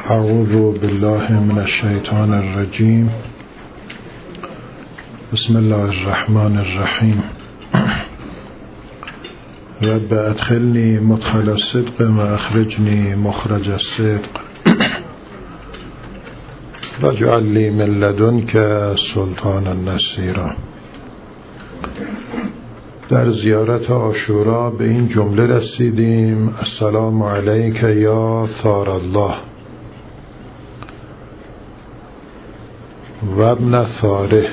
اعوذ بالله من الشیطان الرجیم. بسم الله الرحمن الرحیم. رب ادخلنی مدخل الصدق و اخرجنی مخرج الصدق واجعل لی من لدنک سلطانا نصیرا. در زیارت عاشورا به این جمله رسیدیم: السلام علیک یا ثار الله و ابن ثاره.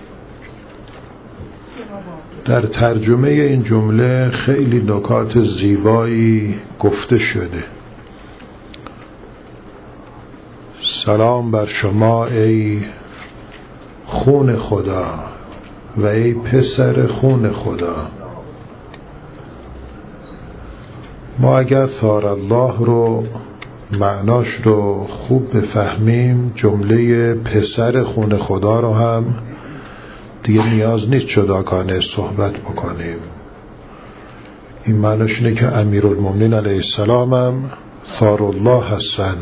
در ترجمه این جمله خیلی نکات زیبایی گفته شده. سلام بر شما ای خون خدا و ای پسر خون خدا. ما اگر ثار الله رو معناش رو خوب بفهمیم، جمله پسر خون خدا رو هم دیگه نیاز نیست جداگانه صحبت بکنیم. این معناش اینه که امیرالمومنین علیه السلام هم ثار الله هستن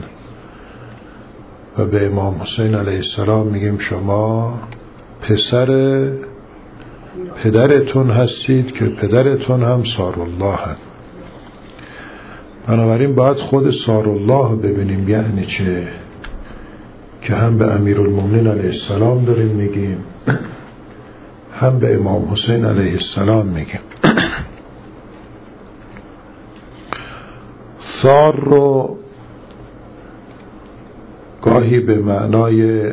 و به امام حسین علیه السلام میگیم شما پسر پدرتون هستید که پدرتون هم ثار الله هست. بنابراین باید خود ثار الله ببینیم یعنی چه، که هم به امیرالمومنین علیه السلام داریم میگیم، هم به امام حسین علیه السلام میگیم. ثار رو گاهی به معنای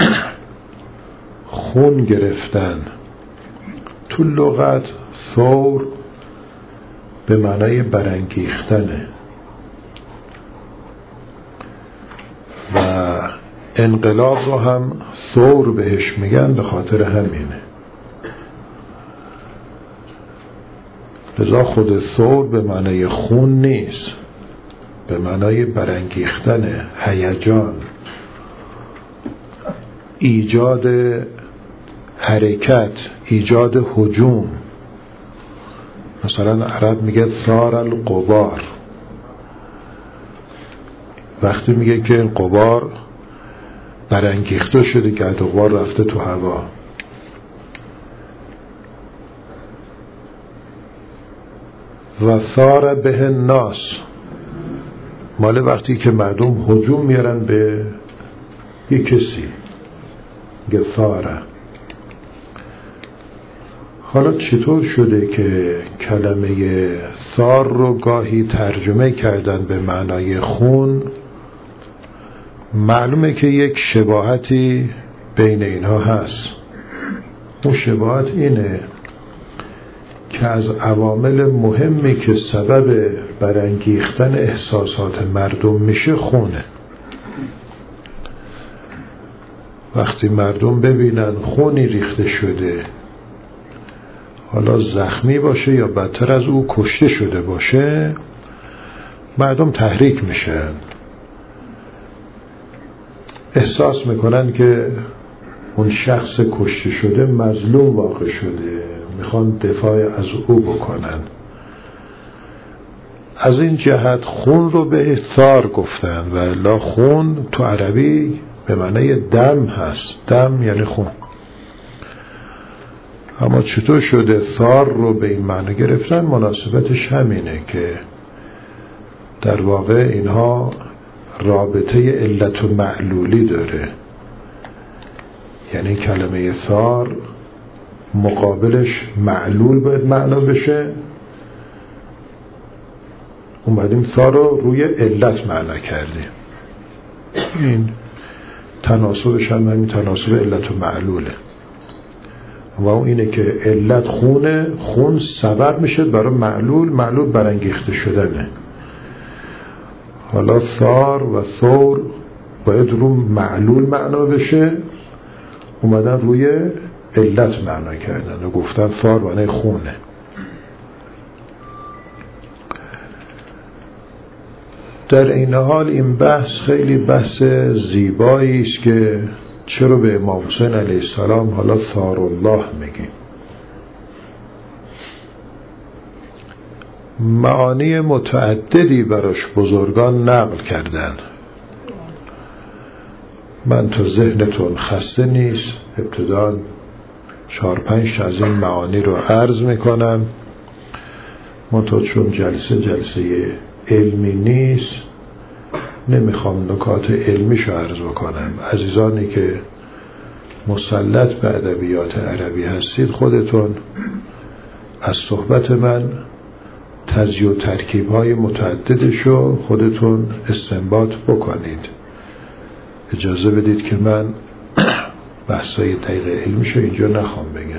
خون گرفتن. تو لغت ثور به معنای برانگیختنه و انقلاب رو هم ثور بهش میگن، به خاطر همینه. لذا خود ثور به معنای خون نیست، به معنای برانگیختن، هیجان، ایجاد حرکت، ایجاد هجوم. مثلا عرب میگه ثار الغبار، وقتی میگه که این غبار برانگیخته شده، گرد و غبار رفته تو هوا. و ثار به الناس، مال وقتی که مردم هجوم میارن به یک کسی، میگه ثاره. حالا چطور شده که کلمه ثار رو گاهی ترجمه کردن به معنای خون؟ معلومه که یک شباهتی بین اینها هست. اون شباهت اینه که از عوامل مهمی که سبب برانگیختن احساسات مردم میشه خونه. وقتی مردم ببینن خونی ریخته شده، حالا زخمی باشه یا بدتر از او کشته شده باشه، مردم تحریک میشن، احساس میکنن که اون شخص کشته شده مظلوم واقع شده، میخوان دفاع از او بکنن. از این جهت خون رو به ثار گفتن و الا خون تو عربی به معنی دم هست. دم یعنی خون. اما چطور شده ثار رو به این معنی گرفتن؟ مناسبتش همینه که در واقع اینها رابطه علت و معلولی داره. یعنی کلمه ثار مقابلش معلول باید معنا بشه، اومدیم ثار رو روی علت معنا کردیم. این تناسبش هم همین تناسب علت و معلوله و اون اینه که علت خونه، خون سبب میشه برای معلول، معلول برانگیخته شدنه. حالا ثار و ثور باید رو معلول معنا بشه، اومدن روی علت معنا کردن و گفتن ثار معنی خونه. در این حال این بحث خیلی بحث زیبایی است که چرا به امام حسین علیه السلام حالا ثار الله میگیم. معانی متعددی براش بزرگان نقل کردن. من تا ذهنتون خسته نیست ابتداً 4-5 از این معانی رو عرض میکنم. منتها چون جلسه علمی نیست نمیخوام نکات علمیشو عرض بکنم. عزیزانی که مسلط به ادبیات عربی هستید خودتون از صحبت من تزییع و ترکیب‌های متعددشو خودتون استنباط بکنید. اجازه بدید که من بحثای دقیق علمیشو اینجا نخوام بگم.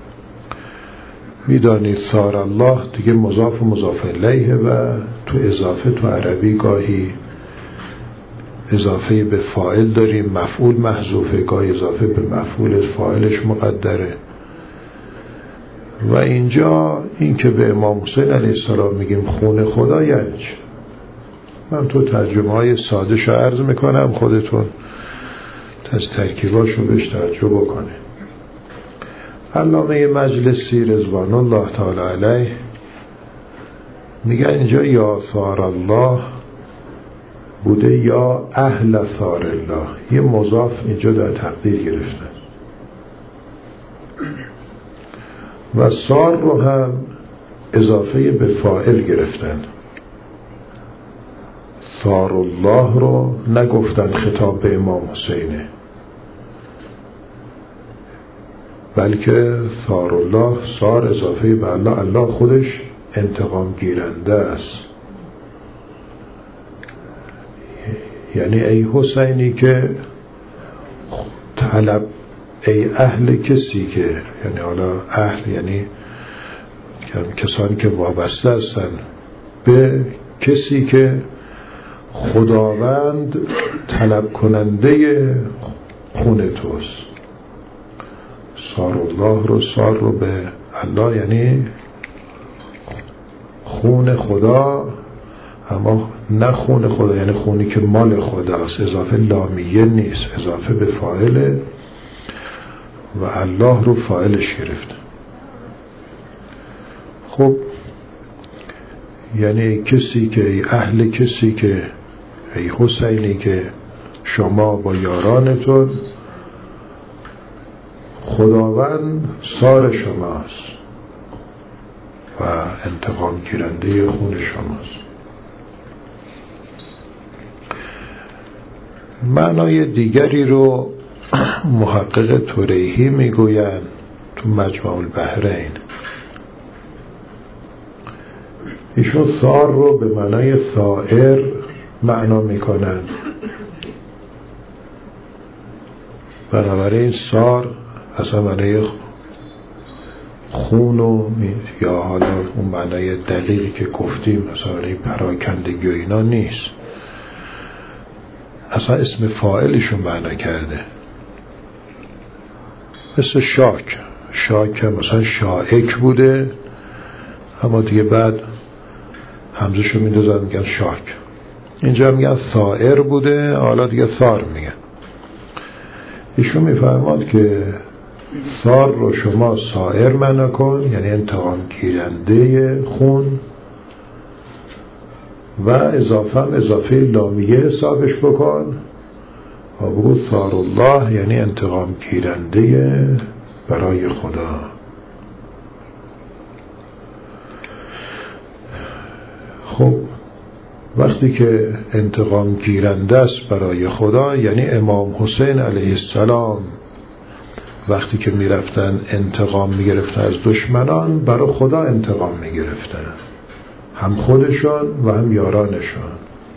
میدانید ثار الله دیگه مضاف و مضاف الیه و تو اضافه تو عربی گاهی اضافه به فاعل داریم، مفعول محذوفه، گاهی اضافه به مفعول فاعلش مقدره. و اینجا این که به امام حسین علیه السلام میگیم خون خدا یعنی چی؟ من تو ترجمه های ساده شو عرض میکنم، خودتون از ترکیباشو بهش توجه بکنه. علامه مجلسی رضوان الله تعالی علیه میگه اینجا یا ثار الله بوده یا اهل ثار الله، یه مضاف اینجا در تقدیر گرفتن و ثار رو هم اضافه به فاعل گرفتن. ثار الله رو نگفتن خطاب به امام حسینه، بلکه ثار الله، ثار اضافه به الله، الله خودش انتقام گیرنده است. یعنی ای حسینی که طلب، ای اهل کسی که، یعنی حالا اهل یعنی کسانی که وابسته هستن به کسی که خداوند طلب کننده خون توست. ثار الله رو، ثار رو به الله یعنی خون خدا، اما نه خون خدا یعنی خونی که مال خداست، اضافه لامیه نیست، اضافه به فاعله و الله رو فاعلش گرفت. خب یعنی کسی که، ای اهل کسی که، ای حسینی که شما با یارانتون خداوند ثار شماست و انتقام گیرنده خون شماست. معنای دیگری رو محقق توریحی میگویند تو مجمع البحرین. ایشون ثار رو به معنای ثائر معنا میکنن. بنابراین ثار اصلا معنای خون و یا حالا اون معنای دقیقی که گفتیم مثلا پراکندگی و اینا نیست، اصلا اسم فاعلشون معنا کرده. مثل شاک، شاک مثلا شائک بوده اما دیگه بعد همزشو میدوزن میگن شاک. اینجا میگن ثائر بوده، حالا دیگه ثار میگن. ایشون میفرماد که ثار رو شما ثائر معنا کن، یعنی انتقام گیرنده خون، و اضافه لامیه حسابش بکن و بگو ثار الله یعنی انتقام گیرنده برای خدا. خب وقتی که انتقام گیرنده است برای خدا، یعنی امام حسین علیه السلام وقتی که میرفتن انتقام میگرفتن از دشمنان، برای خدا انتقام میگرفتن، هم خودشان و هم یارانشان.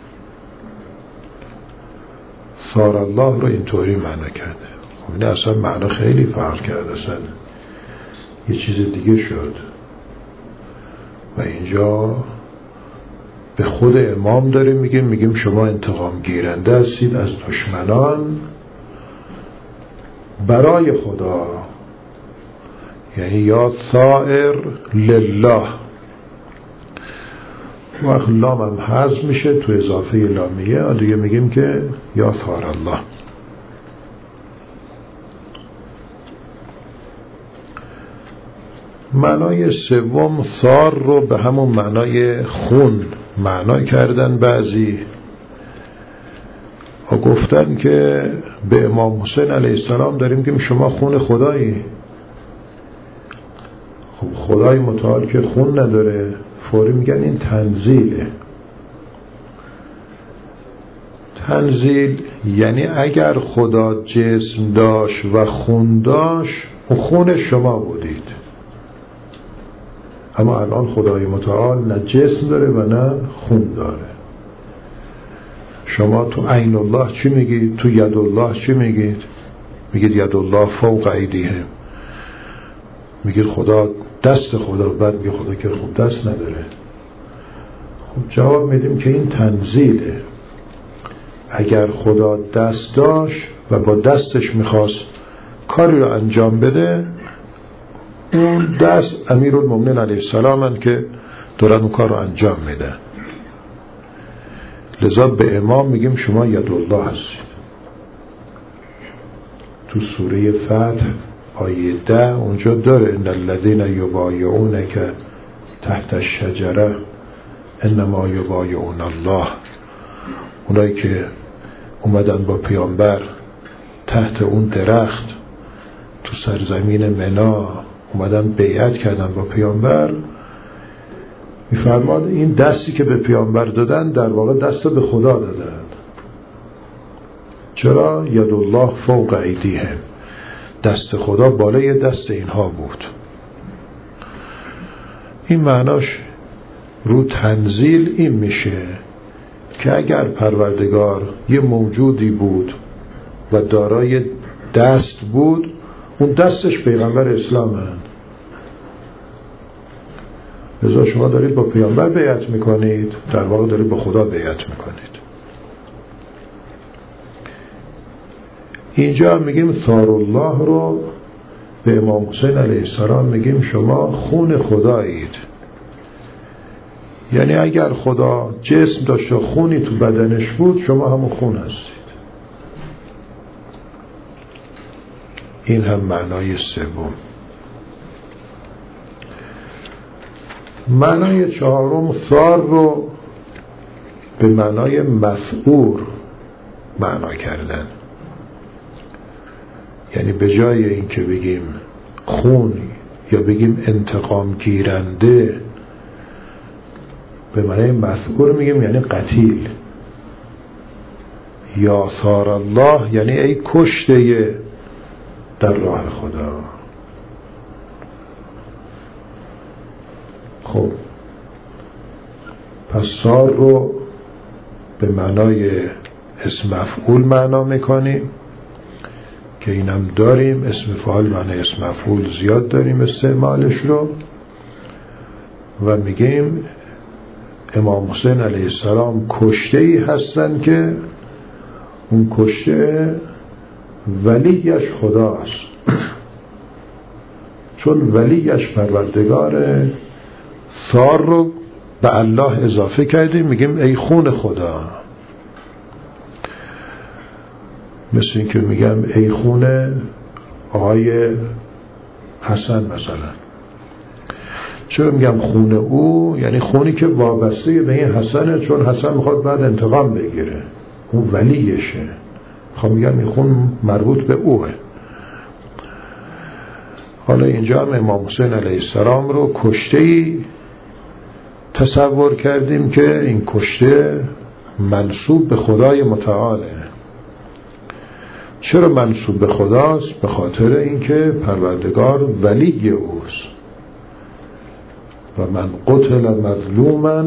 ثار الله رو اینطوری معنا کرده. خب این اصلا معنا خیلی فرق کرده، اصلا یه چیز دیگه شد. و اینجا به خود امام داریم میگیم شما انتقام گیرنده هستید از دشمنان برای خدا، یعنی یا ثائر لله. وقت لام هم حذف میشه تو اضافه لامیه، دیگه میگیم که یا ثار الله. معنای سوم ثار رو به همون معنای خون معنا کردن بعضی. و گفتن که به امام حسین علیه السلام داریم که شما خون خدایی. خب خدای متعال که خون نداره، فوری میگن این تنزیله. تنزیل یعنی اگر خدا جسم داشت و خون داشت، اون خون شما بودید. اما الان خدای متعال نه جسم داره و نه خون داره. شما تو عین الله چی میگید؟ تو ید الله چی میگید؟ میگید ید الله فوق ایدیهم. میگید خدا دست خدا، بعد میگه خدا که خوب دست نداره. خب جواب میدیم که این تنزیله. اگر خدا دست داشت و با دستش میخواست کاری رو انجام بده، اون دست امیرالمومنین علیه السلام هست که دارن اون کار رو انجام میدن. لذا به امام میگیم شما ید الله هستید. تو سوره فتح آیه 10 اونجا داره ان الذین یبایعونک تحت الشجره انما یبایعون الله. اونایی که اومدن با پیامبر تحت اون درخت تو سرزمین منا اومدن بیعت کردن با پیامبر، میفرماد این دستی که به پیامبر دادن در واقع دست به خدا دادن. چرا؟ ید الله فوق ایدیهم، دست خدا بالای دست اینها بود. این معناش رو تنزیل این میشه که اگر پروردگار یه موجودی بود و دارای دست بود، اون دستش پیغمبر اسلام هست. لذا شما دارید با پیامبر بیعت میکنید، در واقع دارید با خدا بیعت میکنید. اینجا میگیم ثار الله رو به امام حسین علیه السلام میگیم شما خون خدایید. یعنی اگر خدا جسم داشت و خونی تو بدنش بود، شما همون خون هستید. این هم معنای سوم. معنای چهارم ثار رو به معنای مسعور معنا کردن. یعنی به جای این که بگیم خون یا بگیم انتقام گیرنده، به معنای مسعور میگیم یعنی قتیل. یا ثار الله یعنی ای کشته در راه خدا. خب پس ثار رو به معنای اسم مفعول معنا میکنیم که اینم داریم. اسم فاعل معنی اسم مفعول زیاد داریم استعمالش رو، و میگیم امام حسین علیه السلام کشته‌ای هستن که اون کشته ولیش خداست. چون ولیش پروردگاره، ثار رو به الله اضافه کردیم، میگیم ای خون خدا. مثل این که میگم ای خون آقای حسن مثلا. چرا میگم خون او؟ یعنی خونی که وابسته به این حسنه، چون حسن میخواد بعد انتقام بگیره، اون ولیشه. خب میگم این خون مربوط به اوه. حالا اینجا هم امام حسین علیه السلام رو کشته‌ای تصور کردیم که این کشته منسوب به خدای متعاله. چرا منسوب به خداست؟ به خاطر اینکه پروردگار ولی اوست. و من قتل مظلوما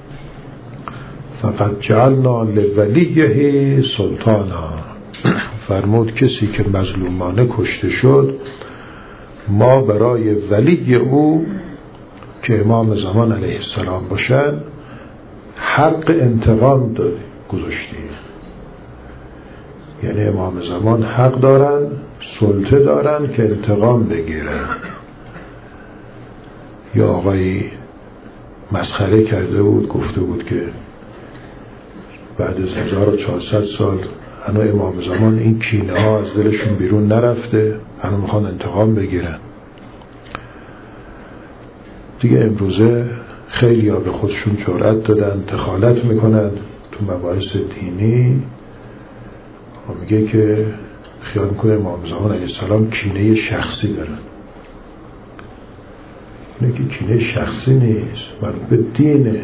فقد جعلنا لولیه سلطانا. فرمود کسی که مظلومانه کشته شد، ما برای ولی او که امام زمان علیه السلام باشن حق انتقام گذاشتیم. یعنی امام زمان حق دارن، سلطه دارن که انتقام بگیرن. یا آقایی مسخره کرده بود، گفته بود که بعد از 1400 سال هنوز امام زمان این کینه ها از دلشون بیرون نرفته، هنوز میخوان انتقام بگیرن. دیگه امروزه خیلی ها به خودشون جرأت دادن، دخالت میکنن تو مباحث دینی میگه که خیال میکنه امام زمان علیه السلام کینه شخصی دارن. اینه که کینه شخصی نیست، مربوط به دینه.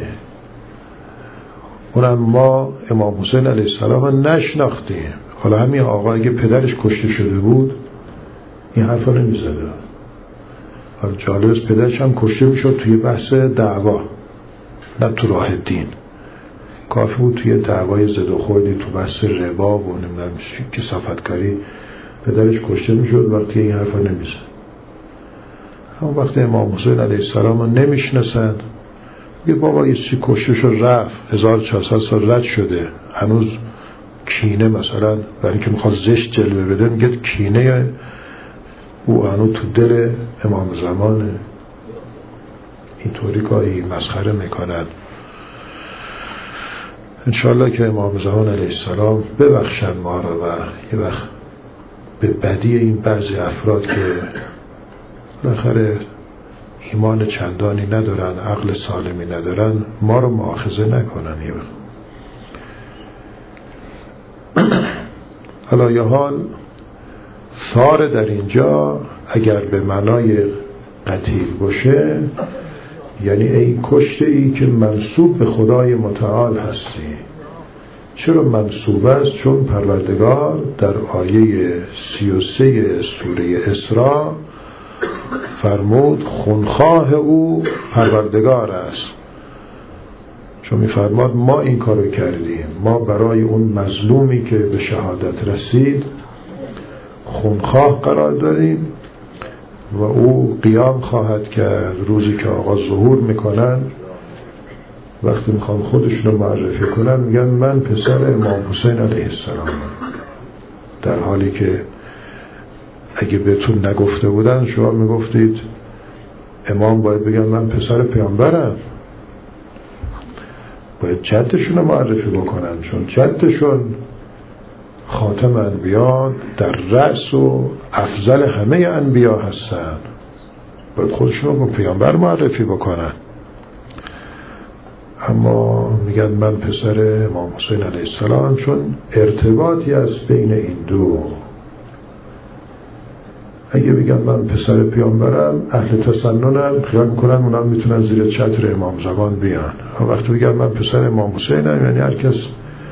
اونم ما امام حسین علیه السلام رو نشناختیم. حالا همین آقا اگه پدرش کشته شده بود این حرفا نمیزده. حالا جالب است پدرش هم کشته میشد توی بحث دعوا، نه تو راه دین. کافی بود توی دعوای زد و خوردی تو بحث ربا و نمیدونم کثافتکاری پدرش کشته میشد وقتی این حرفا نمیزد. اما وقتی امام حسین علیه السلام رو نمیشناسند، میگه بابا یه چیزی کشته شد رفت 1400 سال رد شده، هنوز کینه مثلا برای اینکه میخواد زشت جلوه بده میگه کینه او هنوز تو دل امام زمانه. اینطوری گاهی مسخره میکنن. انشاءالله که امام زمان علیه السلام ببخشن ما را و یه وقت به بدی این بعضی افراد که بالاخره ایمان چندانی ندارن، عقل سالمی ندارن، ما رو مؤاخذه نکنن. یه وقت حالا یه حال ثار در اینجا اگر به معنای قتیل باشه یعنی ای کشته ای که منسوب به خدای متعال هستی. چرا منسوب است؟ چون پروردگار در آیه 33 سوره اسراء فرمود خونخواه او پروردگار است. چون میفرماد ما این کارو کردیم، ما برای اون مظلومی که به شهادت رسید خونخواه قرار داریم و او قیام خواهد کرد. روزی که آقا ظهور میکنن وقتی میخوان خودشون رو معرفی کنن میگن من پسر امام حسین علیه السلام، در حالی که اگه بهتون نگفته بودن شما میگفتید امام باید بگن من پسر پیامبرم، باید جدشون رو معرفی بکنن، چون جدشون خاتم انبیا در رأس و افضل همه انبیا هستن، باید خودشون رو با پیامبر معرفی بکنن. اما میگن من پسر امام حسین علیه السلام، چون ارتباطی است بین این دو. اگه بگن من پسر پیامبرم اهل تسننم خیال میکنن اونا میتونن زیر چتر امام زمان بیان. وقتی بگن من پسر امام حسینم یعنی هر کس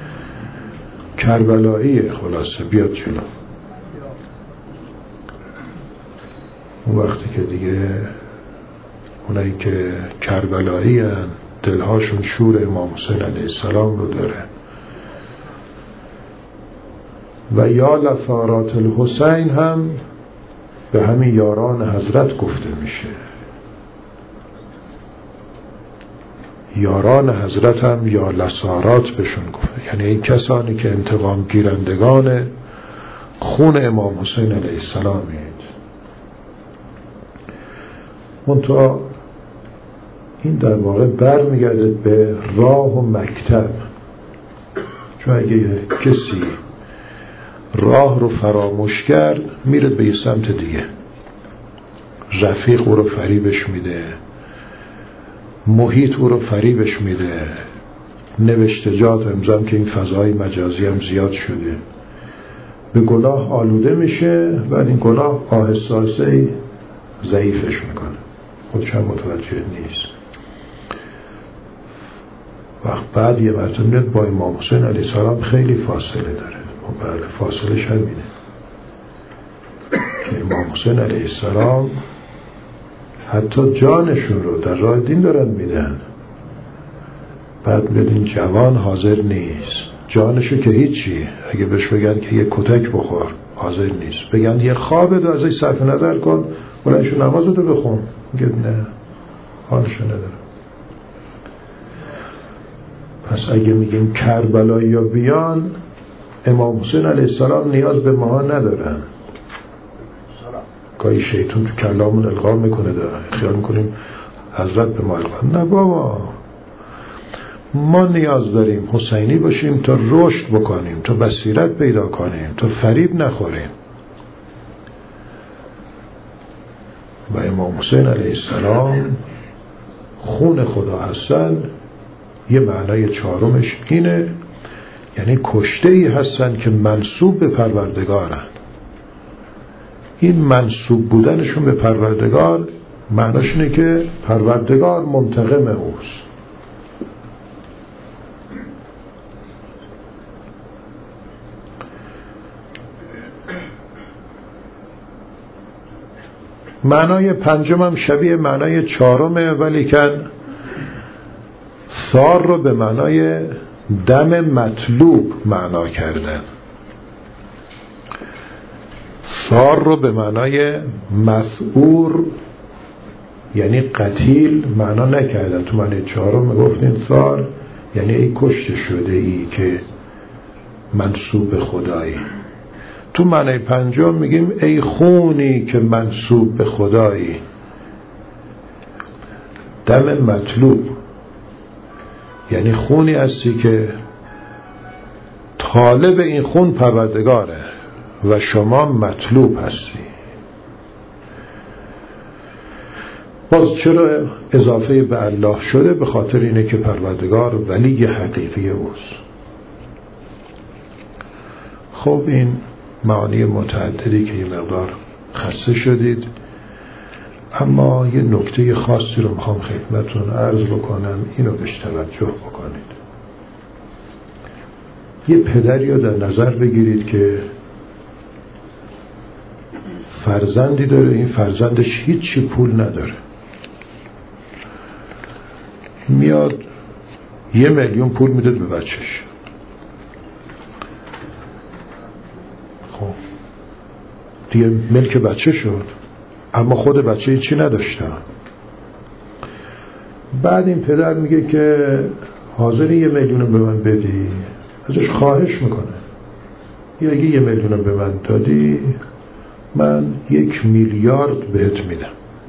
کربلایی خلاصه بیاد جلو. اون وقتی که دیگه اونایی که کربلایی هن دلهاشون شور امام حسین علیه السلام رو داره. و یا لثارات الحسین هم به همین یاران حضرت گفته میشه. یاران حضرت هم یا لثارات بهشون گفته، یعنی این کسانی که انتقام گیرندگان خون امام حسین علیه السلامید. منتها این در واقع برمیگرده به راه و مکتب. چون اگه کسی راه رو فراموش کرد میره به یه سمت دیگه، رفیق او رو فریبش میده، محیط او رو فریبش میده، نوشتجات امضام که این فضای مجازی هم زیاد شده، به گناه آلوده میشه و این گناه آهسته آهسته ضعیفش میکنه، خودش هم متوجه نیست. وقت بعد یه مرتبه میاد با امام حسین علیه السلام خیلی فاصله داره. بله فاصلش همینه که امام حسین علیه السلام حتی جانشون رو در راه دین دارن میدن، بعد میاد این جوان حاضر نیست، جانشو که هیچی، اگه بهش بگن که یه کتک بخور حاضر نیست، بگن یه خوابه دو ازش صرف نظر کن بلنشو نمازتو بخون، میگه نه حالشو نداره. پس اگه میگیم کربلایی یا بیان، امام حسین علیه السلام نیاز به ما ندارن. گاهی شیطون تو کلامون القا میکنه داره، خیال میکنیم حضرت به ما القا. نه بابا، ما نیاز داریم حسینی باشیم تا رشد بکنیم، تا بصیرت پیدا کنیم، تا فریب نخوریم. و امام حسین علیه السلام خون خدا هستن. یه معنای چهارمش اینه یعنی کشته‌ای هستن که منسوب به پروردگارن. این منسوب بودنشون به پروردگار معناش اینه که پروردگار منتقم اوست. معنای پنجم هم شبیه معنای چهارمه، ولی که ثار رو به معنای دم مطلوب معنا کردن. ثار رو به معنای مسعور یعنی قتیل معنا نکردن. تو معنی چهارم گفتین ثار یعنی ای کشته شده ای که منسوب به خدایی. تو معنی پنجم میگیم ای خونی که منسوب به خدایی. دم مطلوب یعنی خونی هستی که طالب این خون پروردگاره و شما مطلوب هستی. باز چرا اضافه به الله شده؟ به خاطر اینه که پروردگار ولی حقیقی اوست. خب این معانی متعددی که یه مقدار خسته شدید، اما یه نکته خاصی رو میخوام خدمتتون عرض بکنم، اینو بهش توجه بکنید. یه پدری رو در نظر بگیرید که فرزندی داره، این فرزندش هیچی پول نداره، میاد 1 میلیون پول میده به بچهش. خب دیگه ملک بچه شد، اما خود بچه هیچی نداشته. بعد این پدر میگه که حاضری 1 میلیون رو به من بدی؟ ازش خواهش میکنه یا اگه 1 میلیون رو به من دادی من 1 میلیارد بهت میدم.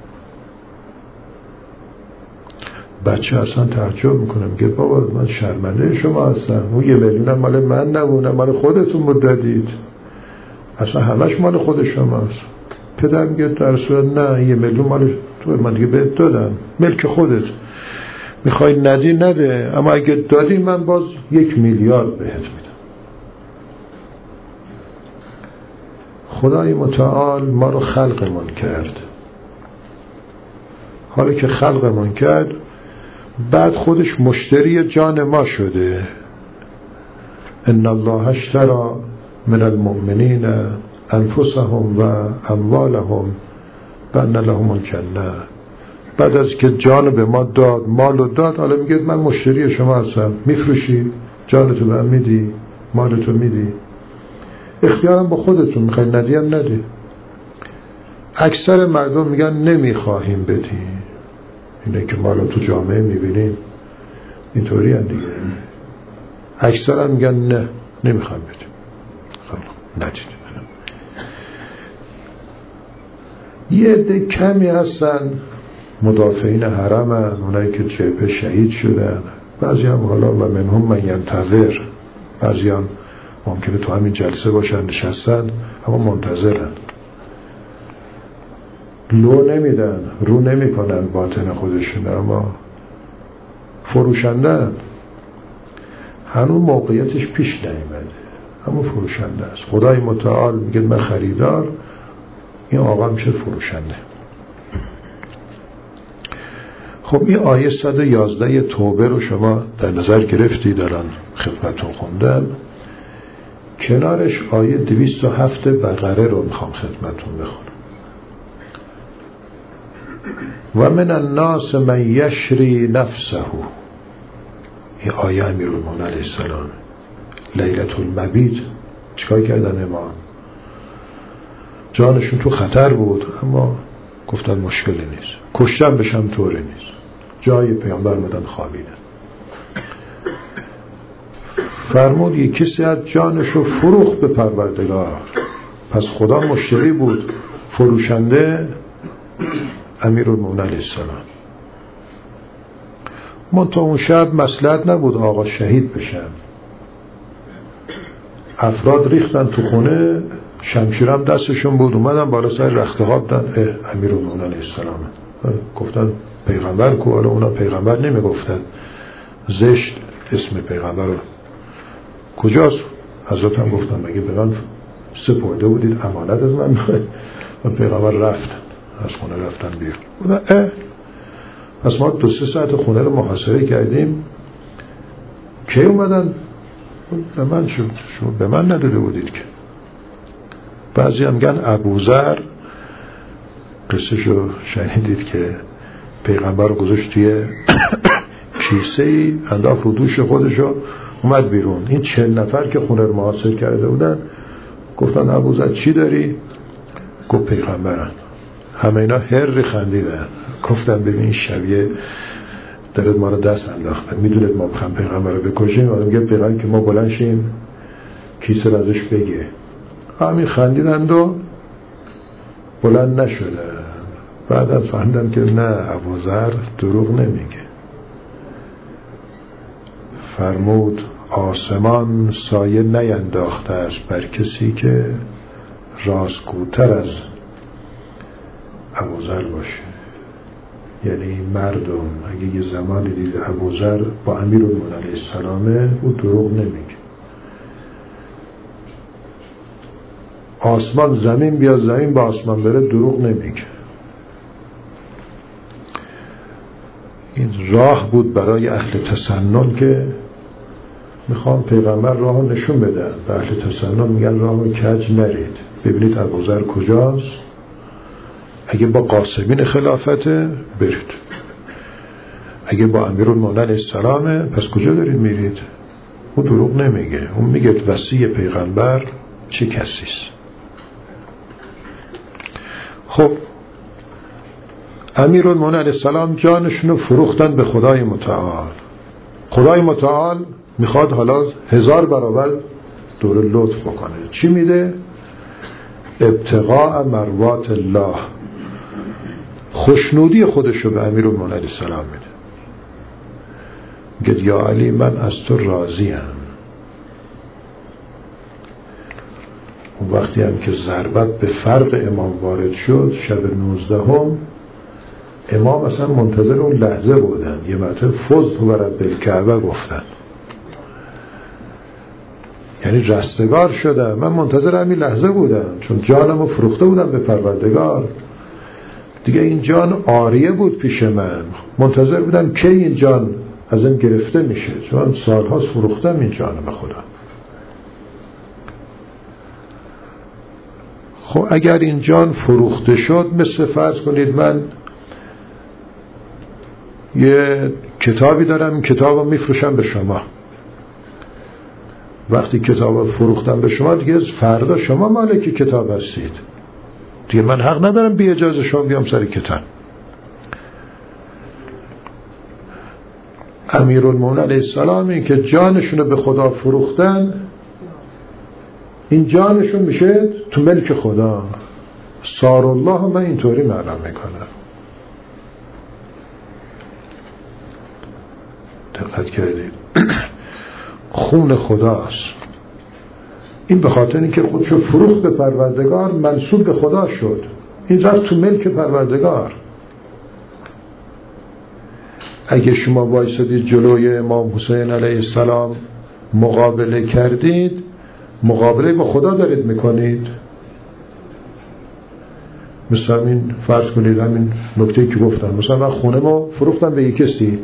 بچه اصلا تعجب میکنه، میگه بابا من شرمنده شما هستم، اون 1 میلیون هم مال من نبونه، مال خودتون بود دادید، اصلا همش مال خود شماست. پدر میگه در صورت نه، 1 میلیون مال تو، من دیگه بهت دادم، ملک خودت، میخوای ندی نده، اما اگه دادی من باز 1 میلیارد بهت میدم. خدای متعال ما رو خلقمون کرد، حالا که خلقمون کرد بعد خودش مشتری جان ما شده. ان الله اشتری من المؤمنین انفسهم و اموالهم بأن لهم الجنه. بعد از که جان به ما داد، مال رو داد، حالا میگه من مشتری شما هستم، میفروشی جانتو به من میدی، مالتو میدی، اختیارم با خودتون، میخوای ندی هم ندی. اکثر مردم میگن نمیخواهیم بدی. اینه که ما رو تو جامعه میبینیم اینطوری هم دیگه، اکثر هم میگن نه نمیخوایم بدیم. خب ندید. یه عده کمی هستن مدافعین حرم هستن، اونایی که جبهه شهید شدن، بعضی هم حالا و منهم من ینتظر، بعضی هم ممکنه تو همین جلسه باشن نشستن اما منتظرن، لو نمیدن، رو نمی کنن باطن خودشون، اما فروشندن. هنوز موقعیتش پیش نیامده اما فروشنده است. خدای متعال میگه من خریدار، این آقا میشه فروشنده. خب این آیه 111 توبه رو شما در نظر گرفتید، الان خدمتتون خوندم. کنارش آیه 207 بقره رو میخوام خدمتتون بخونم. و من الناس من یشری نفسه. این آیه امیرالمومنین علیه السلام لیلة المبیت چیکار کردن؟ امام جانشون تو خطر بود اما گفتن مشکلی نیست، کشتن بشم طوری نیست، جای پیامبر مدن خوابیدن. فرمود یک کسی از جانشو فروخت به پروردگار، پس خدا مشتری بود، فروشنده امیرالمومنین علیه السلام. منتها اون شب مصلحت نبود آقا شهید بشن، افراد ریختن تو خونه، شمشیرم دستشون بود، اومدن بالا سر رخت خواب دادن امیرالمومنین علیه السلام. گفتن پیغمبر کو؟ حالا اونا پیغمبر نمیگفتن، زشت اسم پیغمبر رو کجاست؟ حضرت هم گفتن مگه به من سپرده بودید امانت از من میخواید؟ و پیغمبر رفتن، از خونه رفتن بیرون. پس ما 2-3 ساعت خونه رو محاصره کردیم. کی اومدن؟ به من شد، شما به من نداده بودید که. بعضی هم میگن ابوذر، قصه شو شنیدید که پیغمبر رو گذاشت توی کیسه‌ای، انداخت رو دوش خودشو، اومد بیرون. این 40 نفر که خونه رو محاصره کرده بودن گفتن ابوذر چی داری؟ گفت پیغمبرن. همه اینا هر خندیدن، گفتن ببین شبیه دارد ما رو دست انداختن، میدونید ما بخوام پیغمبر رو بکشیم، آدم میگه پیغمبر که ما بلند شیم کیسه رو ازش بگه. همین خندیدند و بلند نشدن. بعدم فهمیدن که نه، ابوذر دروغ نمیگه. فرمود آسمان سایه نینداخته است بر کسی که راستگوتر از ابوذر باشه. یعنی مردم اگه یه زمانی دید ابوذر با امیرالمومنین علیه السلامه، او دروغ نمیگه. آسمان زمین بیاد، زمین با آسمان بره، دروغ نمیگه. این راه بود برای اهل تسنن که میخوام پیغمبر راه نشون بدن. به اهل تسنن میگن راه کج نرید، ببینید ابوذر کجاست، اگه با قاسمین خلافته برید، اگه با امیرالمومنین علیه السلامه پس کجا دارید میرید؟ اون دروغ نمیگه، اون میگه وصی پیغمبر چه کسیست. خب امیرالمومنین علیه السلام جانشونو فروختن به خدای متعال. خدای متعال میخواد حالا 1000 برابر دور لطف بکنه. چی میده؟ ابتغاء مرضات الله، خوشنودی خودشو به امیرالمومنین علیه السلام میده. میگه یا علی من از تو راضیم. اون وقتی هم که ضربت به فرق امام وارد شد شب 19 امام اصلا منتظر اون لحظه بودن. یه مرتبه فزت و رب الکعبه گفتن، یعنی رستگار شدم، من منتظر همین لحظه بودم، چون جانمو فروخته بودم به پروردگار دیگه. این جان عاریه بود پیش من، منتظر بودم که این جان ازم گرفته میشه، چون سالهاست فروختم این جان به خدا. خب اگر این جان فروخته شد، مثل فرض کنید من یه کتابی دارم، این کتابو میفروشم به شما. وقتی کتابو فروختم به شما دیگه فردا شما مالک کتاب هستید دیگه، من حق ندارم بی اجازه شما بیام سر کتاب. امیرالمومنین علیه السلامی که جانشونو به خدا فروختن، این جانشون میشه تو ملک خدا. سار الله من اینطوری معنا میکنم. دقت کردید؟ خون خداست. این به خاطر اینکه خودشو فروخت به پروردگار منسوب به خدا شد، این رفت تو ملک پروردگار. اگه شما وایسادید جلوی امام حسین علیه السلام مقابله کردید، مقابله با خدا دارید میکنید. مثلا این فرض کنید همین نکته که گفتم، مثلا من خونه ما فروختم به یک کسی،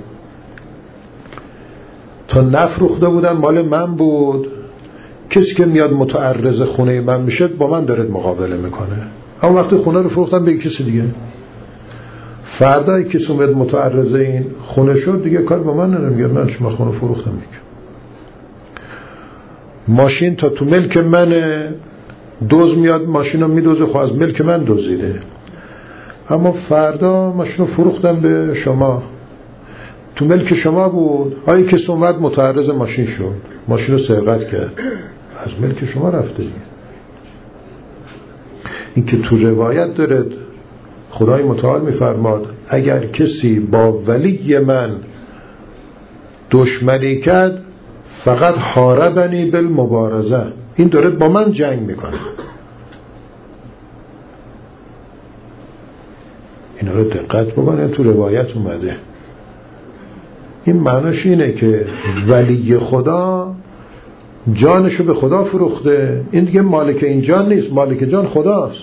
تا نفروخته بودم مال من بود، کسی که میاد متعرض خونه من میشه با من دارد مقابله میکنه. اما وقتی خونه رو فروختم به یک کسی دیگه، فردایی که اومد متعرض این خونه شد دیگه کار با من نمیگه، من شما خونه فروختم میگه. ماشین تا تو ملک من، دوز میاد ماشین رو میدوزه، خب از ملک من دزدیده. اما فردا ماشین رو فروختم به شما، تو ملک شما بود، هایی که اومد متعرض ماشین شد، ماشین رو سرقت کرد، از ملک شما رفته. این که تو روایت دارد خدای متعال میفرماد اگر کسی با ولی من دشمنی کرد فقط حاربنی بالمبارزه، این دارد با من جنگ میکنه. اینا رو دقت بکنه، تو روایت اومده. این معناش اینه که ولی خدا جانشو به خدا فروخته، این دیگه مالک این جان نیست، مالک جان خداست.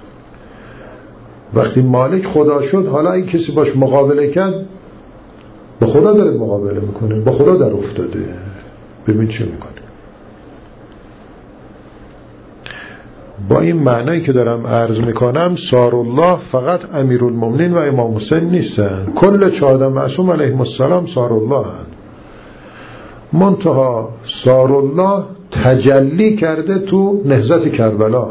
وقتی مالک خدا شد، حالا این کسی باش مقابله کرد، با خدا داره مقابله میکنه، با خدا در افتاده. ببین چه میکنه. با این معنایی که دارم عرض میکنم، سارالله فقط امیرالمومنین و امام حسین نیستن، کل 14 معصوم علیهم السلام سارالله هستند. منتها سارالله تجلی کرده تو نهضت کربلا،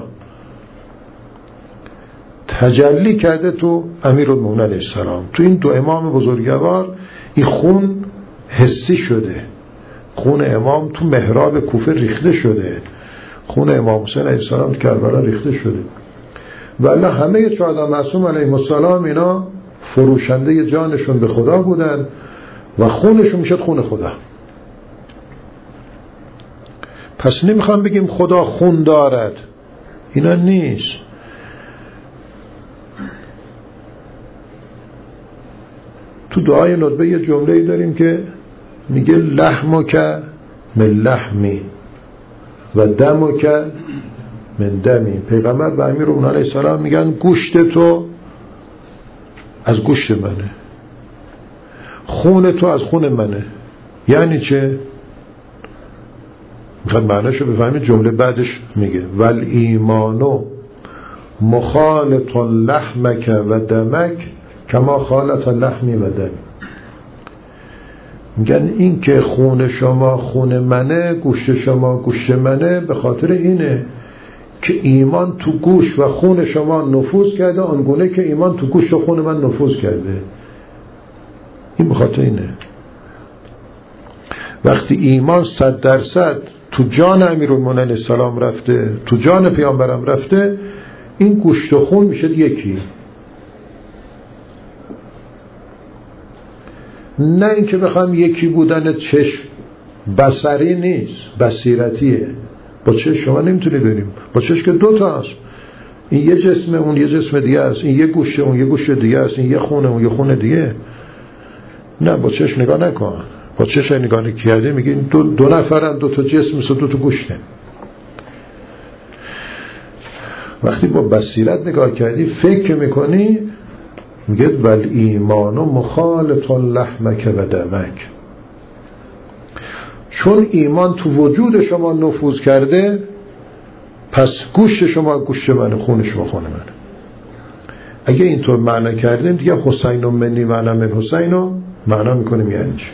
تجلی کرده تو امیرالمومنین علیه السلام. تو این دو امام بزرگوار این خون حسی شده، خون امام تو محراب کوفه ریخته شده، خون امام حسین علیه السلام تو کربلا ریخته شده. ولی همه 14 معصوم علیهم السلام اینا فروشنده جانشون به خدا بودن و خونشون میشد خون خدا. پس نمیخوام بگیم خدا خون دارد، اینا نیست. تو دعای ندبه یه جمله‌ای داریم که میگه لحمک من لحمی و دمک من دمی. پیغمبر و امیرالمومنین علیه السلام میگن گوشت تو از گوشت منه، خون تو از خون منه. یعنی چه؟ میخواد معنیشو بفهمید. جمله بعدش میگه ول ایمانو مخالط لحمک و دمک کما خالط لحمی و دمی. میگن این که خون شما خون منه، گوشت شما گوشت منه، به خاطر اینه که ایمان تو گوشت و خون شما نفوذ کرده، آنگونه که ایمان تو گوشت و خون من نفوذ کرده. این به خاطر اینه. وقتی ایمان 100% تو جان امیرالمومنین علیه السلام رفته، تو جان پیامبرم رفته، این گوشت و خون میشه یکی. نه اینکه بخوام یکی بودن چشم بصری نیست، بصیرتیه. با چشم شما نمیتونی بریم، با چشم که دو تا هست، این یه جسمه اون یه جسم دیگه است، این یه گوشه اون یه گوشه دیگه است، این یه خونه اون یه خونه دیگه. نه، با چشم نگاه نکن. با چشم نگاه کردی میگی دو نفرن، دو تا جسم مثل دو تا گوشته. وقتی با بصیرت نگاه کردی فکر میکنی، میگه ول ایمانو مخالط لحمک و دمک. چون ایمان تو وجود شما نفوذ کرده، پس گوشت شما گوشت منه، خون شما خون منه. اگه اینطور معنی کردیم دیگه حسین و منی و انا من حسین رو معنا میکنیم یعنی چی؟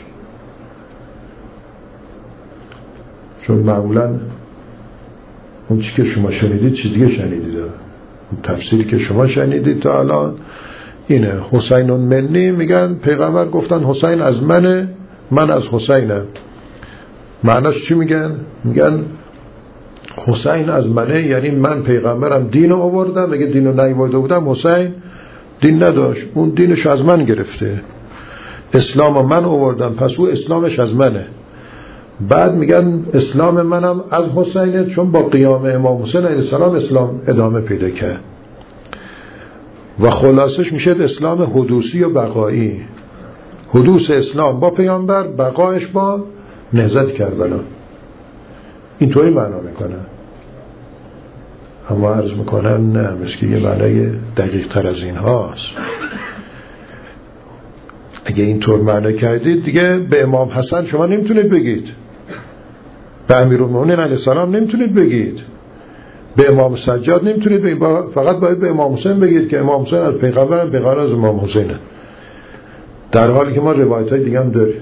چون معمولا اون چی که شما شنیدید چیز دیگه شنیدید. اون تفسیری که شما شنیدید تا الان اینه، حسین و منی. میگن پیغمبر گفتن حسین از منه، من از حسینم. معناش چی میگن؟ میگن حسین از منه یعنی من پیغمبرم دین رو آوردم، اگه دین رو نیاورده بودم حسین دین نداشت، اون دینش از من گرفته. اسلام رو من آوردم، پس او اسلامش از منه. بعد میگن اسلام منم از حسینه، چون با قیام امام حسین علیه السلام اسلام ادامه پیدا کرد. و خلاصش میشه اسلام حدوثی و بقایی. حدوث اسلام با پیامبر، بقایش با نهضت کربلا. اینطوری معنا میکنن. اما عرض میکنن نه، مثل که یه معنای دقیق تر از این هاست. اگه اینطور معنا کردید دیگه به امام حسن شما نمیتونید بگید، به امیرالمومنین علیه السلام نمیتونید بگید، به امام سجاد نمیتونید بگید، فقط باید به امام حسین بگید که امام حسین از پیغمبر، پیغمبر از امام حسینه. در حالی که ما روایت های دیگه هم داریم.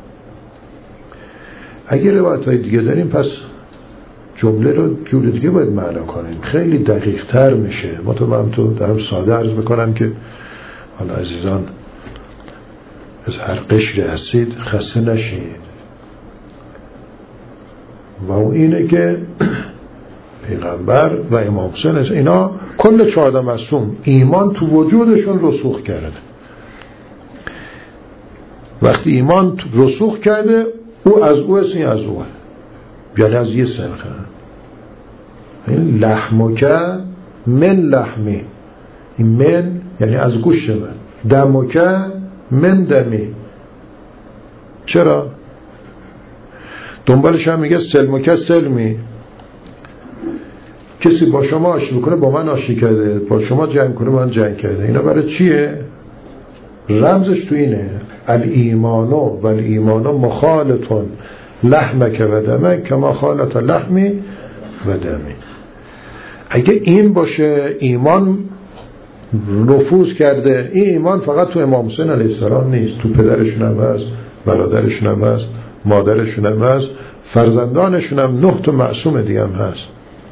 اگه روایت های دیگه داریم پس جمله رو جور دیگه باید معنا کنیم، خیلی دقیق تر میشه. ما تو دارم ساده عرض میکنم که حالا عزیزان از هر قشری هستید خسته نشید. و اون اینه که پیغمبر و امام حسین اینا کل 14 معصوم ایمان تو وجودشون رسوخ کرده. وقتی ایمان رسوخ کرده، او از او است، این از اوه، یعنی از یه سنخه. این لحمک من لحمی، این من یعنی از گوشت من، دمک من دمی. چرا؟ دنبالش هم میگه سلمک سلمی، کسی با شما آشتی بکنه با من آشتی کرده، با شما جنگ کنه با من جنگ کرده. اینا برای چیه؟ رمزش تو اینه الایمانو و الایمانو مخالطون لحمک و دمک کما خالط لحمی و دمی. اگه این باشه ایمان نفوذ کرده. این ایمان فقط تو امام حسین علیه السلام نیست، تو پدرشون هم هست، برادرشون هم هست، مادرشون هم هست، فرزندانشون هم 9 تا معصوم دیگه هم هست.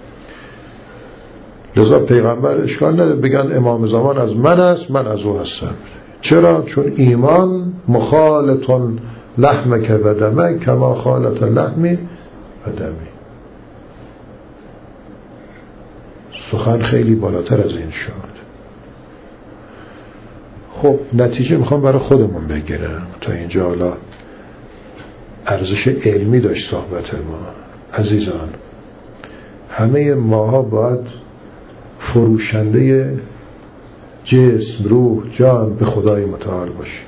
لذا پیغمبر اشکال نداره بگن امام زمان از من است، من از او هستم. چرا؟ چون ایمان مخالطون لحمک و دمک کما خالط لحمی و دمی. سخن خیلی بالاتر از این شد. خب نتیجه میخوام برای خودمون بگیرم. تا اینجا حالا ارزش علمی داشت صحبت ما. عزیزان، همه ماها باید فروشنده جسم، روح، جان به خدای متعال باشیم.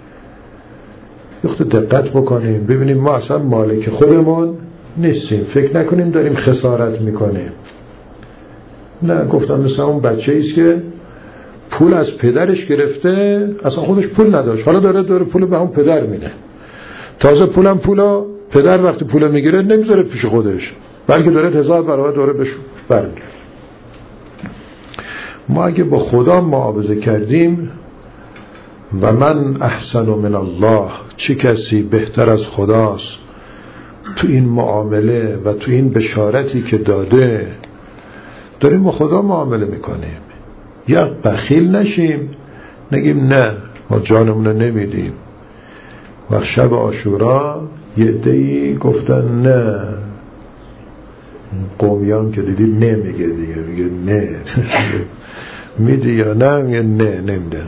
وقتی دقت بکنیم ببینیم ما اصلا مالک خودمون نیستیم. فکر نکنیم داریم خسارت میکنیم. نه، گفتم مثلا اون بچه ایست که پول از پدرش گرفته، اصلا خودش پول نداشت، حالا داره پول به اون پدر میده. تازه پولا پدر وقتی پول میگیره نمیذاره پیش خودش، بلکه داره 1000 برابر داره بهش برمیگرده. ما اگه با خدا معاوضه کردیم و من احسن من الله، چه کسی بهتر از خداست تو این معامله و تو این بشارتی که داده، داریم با خدا معامله میکنیم. یا بخیل نشیم نگیم نه ما جانمونو نمیدیم. و شب عاشورا یه عده‌ای گفتن نه، قومیان که دیدید نمیگه دیگه، میگه نه میدی یا نه، میگه نه نمیده.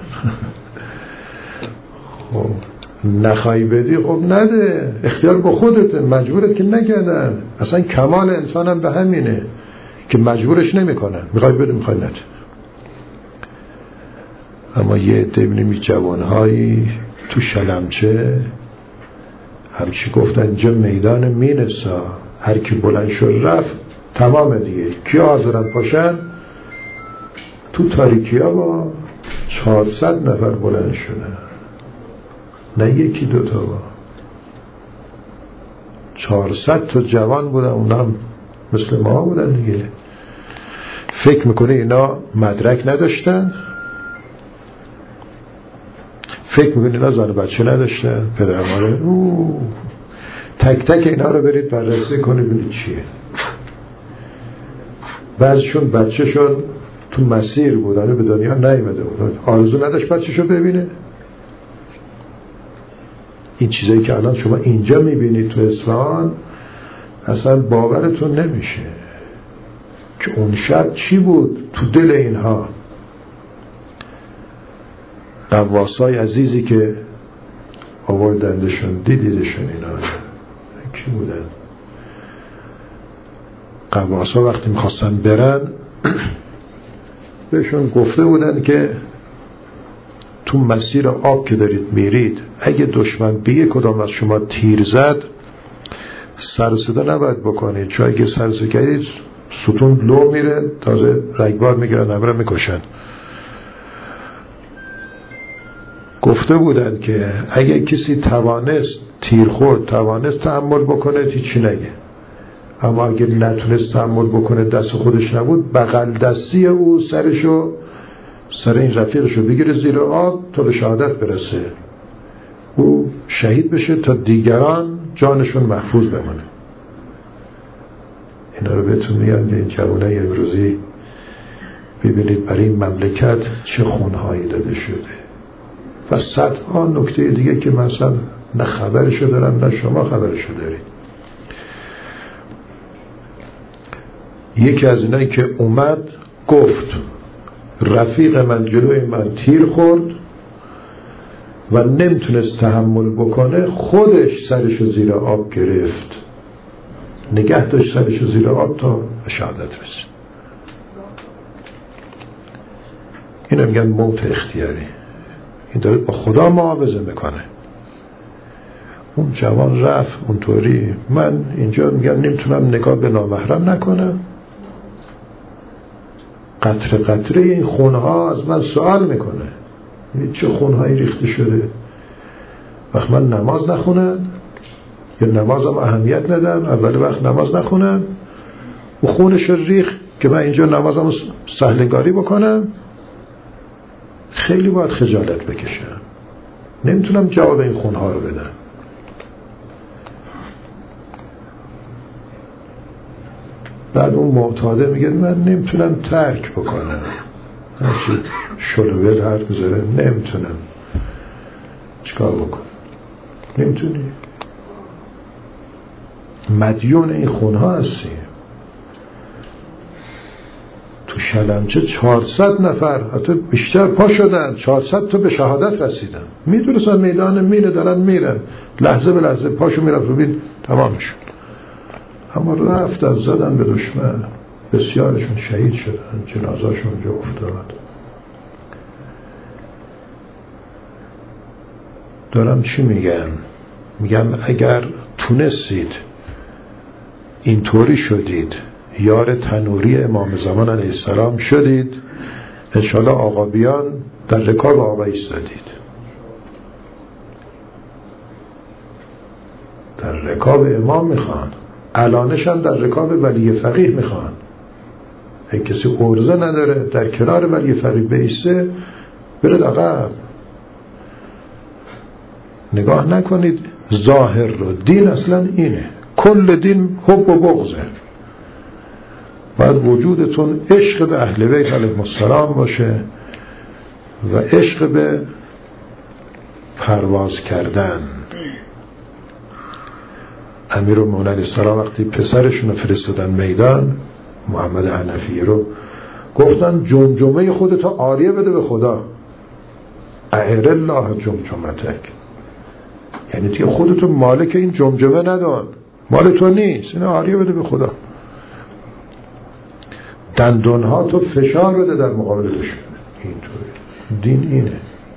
خب نخوای بدی، خب نده، اختیار با خودته، مجبورت که نکردن. اصلا کمال انسان هم به همینه که مجبورش نمیکنن، میخوای بده میخوای نده. اما یه عده بینیم جوانهایی تو شلمچه همچی گفتن اینجا میدان میرسا، هر کی بلند شد رفت تمام دیگه. کیا حاضرن پاشن؟ تو تاریکی ها با 400 نفر بلند شدن، نه یکی دوتا، با 400 تا جوان بودن، اونم مثل ما بودن دیگه. فکر میکنه اینا مدرک نداشتن؟ فکر میکنه اینا زن بچه نداشتن؟ پدر مادر؟ تک تک اینا رو برید بررسی کنید ببینید چیه. بعضشون بچه شد تو مسیر بودن به دنیا نیامده بود، آرزو نداشت بچه‌شو ببینه. این چیزایی که الان شما اینجا میبینید تو اصفهان اصلا باورتون نمیشه که اون شب چی بود تو دل اینها. قواسای عزیزی که آوردندشون، دیدیدشون اینا کی بودن؟ قواسا وقتی میخواستن برن بهشون گفته بودن که تو مسیر آب که دارید میرید اگه دشمن به یک کدام از شما تیر زد سر صدا نباید بکنید، چون اگه سر صدا کردید ستون لو میره، تازه رگبار میگیرن همه رو میکشن. گفته بودن که اگه کسی توانست تیر خورد، توانست تحمل بکنه هیچی نگه، اما اگه نتونست تحمل بکنه دست خودش نبود، بغل دستی او سر این رفیقشو بگیره زیر آب تا به شهادت برسه، او شهید بشه تا دیگران جانشون محفوظ بمونه. اینا رو بهتون میگم که این جوانای امروزی ببینید برای این مملکت چه خونهایی داده شده و صدها نکته دیگه که مثلا نه خبرشو دارم نه شما خبرشو دارید. یکی از اینایی که اومد گفت رفیق من جلوی من تیر خورد و نمیتونست تحمل بکنه، خودش سرشو زیر آب گرفت، نگه داشت سرشو زیر آب تا شهادت رسید. اینو میگن موت اختیاری. این داره با خدا معاوضه میکنه. اون جوان رفت اونطوری. من اینجا میگم نمیتونم نگاه به نامحرم نکنم. قطره قطره این خونها از من سوال میکنه چه خونهایی ریخته شده. وقت من نماز نخونم یا نمازم اهمیت ندم، اول وقت نماز نخونم و خونش ریخت که من اینجا نمازم سهلنگاری بکنم، خیلی باید خجالت بکشم. نمیتونم جواب این خونها رو بدم. بعد اون معتاده میگه من نمیتونم ترک بکنم، هرچی شلوول حرف میزنه نمیتونم، چیکار بکنم؟ نمیتونی، مدیون این خونها هستی. تو شلمچه 400 نفر حتی بیشتر پا شدن، 400 تا به شهادت رسیدن، میدونستن میدان میره دارن میرن، لحظه به لحظه پاشو میرفت رو بین تمام شد. اما رفتن زدن به دشمن، بسیارشون شهید شدن، جنازاشون اونجا افتاد. دارم چی میگم؟ میگم اگر تونستید اینطوری شدید یار تنوری امام زمان علیه السلام شدید، انشاءالله آقا بیان در رکاب آقا ایستادید، در رکاب امام میخوان، الانش هم در رکاب ولی فقیه میخوان. این کسی عرضه نداره در کنار ولی فقیه بیسته برد عقب. نگاه نکنید ظاهر رو. دین اصلا اینه، کل دین حب و بغضه. باید وجودتون عشق به اهل بیت علیهم السلام باشه و عشق به پرواز کردن. امیرالمومنین علیه السلام وقتی پسرشون رو فرستادن میدان، محمد حنفی رو، گفتن جمجمه خودتو عاریه بده به خدا، اعر الله جمجمتک، یعنی دیگه خودتو مالک این جمجمه ندان، مال تو نیست، اینو عاریه بده به خدا. دندونها تو فشار بده در مقابل دشمن. اینطوری دین اینه.